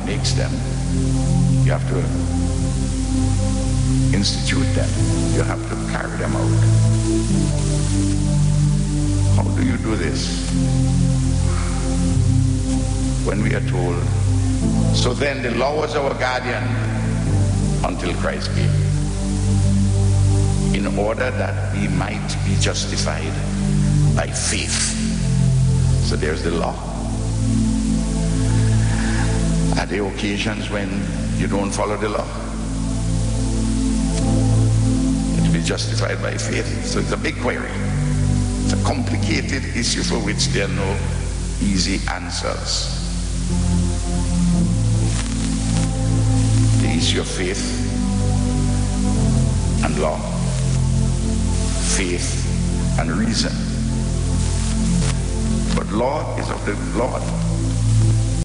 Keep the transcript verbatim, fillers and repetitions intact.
makes them. You have to institute them. You have to carry them out. How do you do this? When we are told, so then the law was our guardian until Christ came, in order that we might be justified by faith. So there's the law. Are there occasions when you don't follow the law? To be justified by faith. So it's a big query. It's a complicated issue for which there are no easy answers. The issue of faith and law. Faith and reason. But law is of the Lord.